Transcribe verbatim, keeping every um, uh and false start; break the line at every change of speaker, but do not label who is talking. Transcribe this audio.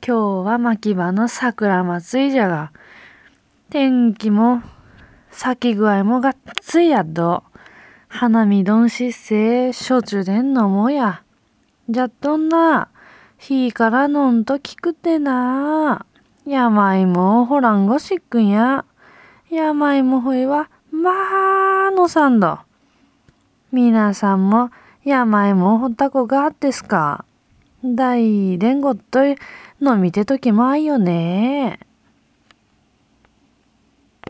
今日は牧場の桜祭りじゃが、天気も咲き具合もがっついやっど。花見どんしっせ、焼酎でんのもや。じゃっとんな、日からのんと聞くてな。病もほらんごしっくんや。病もほいは、まあのさんど。皆さんも病もほったこがあってすか。大連ごっとい飲みてときもあいよね。